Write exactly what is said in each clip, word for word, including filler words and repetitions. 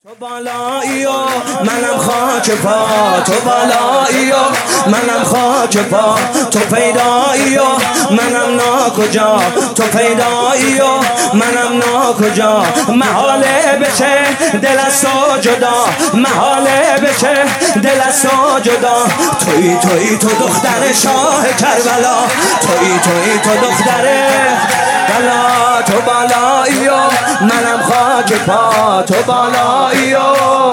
تو بالایی و منم خاک پا، تو بالایی و منم خاک پا، تو پیدایی و منم ناکجا، تو پیدایی و منم ناکجا. محاله بشه دل از تو جدا، محاله بشه دل از تو جدا. توی توی تو دختر شاه کربلا، توی توی تو دختر بلا. تو بالایی و منم خاک پا، تو بالایی و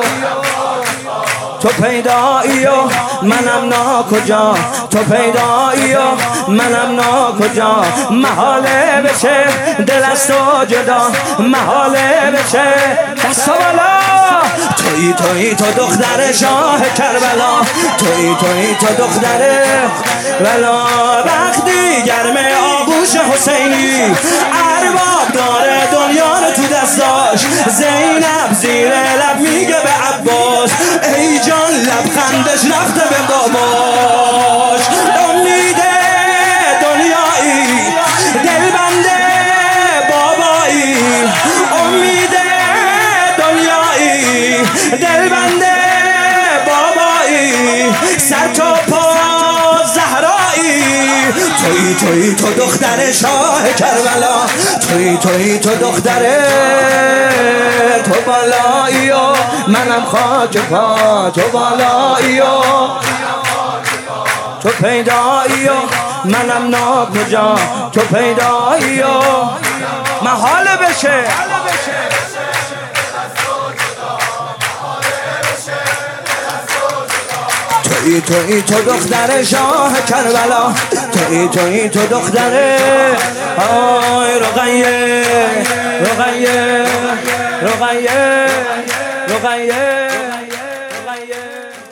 تو پیدایی و منم ناکجا، تو پیدایی و منم ناکجا. محاله بشه دل از تو جدا، محاله بشه دست بالا. توی توی تو دختر شاه کربلا، توی توی تو دختر بلا. وقتی گرم آغوش حسینی ارباب داره دنیا رو تو دستاش، زینب زیر لب میگه به عباس ای جان لبخندش رفته به باباش. امیده دنیایی دلبنده بابایی، امیده دنیایی دلبنده بابایی، سر تا پا زهرایی. توی توی تو دختر شاه کربلا، توی توی تو دختر تو بالایی و منم خاک پا، تو بالایی و تو پیدایی و منم ناکجا، تو پیدایی و محاله بشه توی توی تو دختر شاه کربلا، توی توی تو دختر آی رقیه رقیه رقیه رقیه رقیه.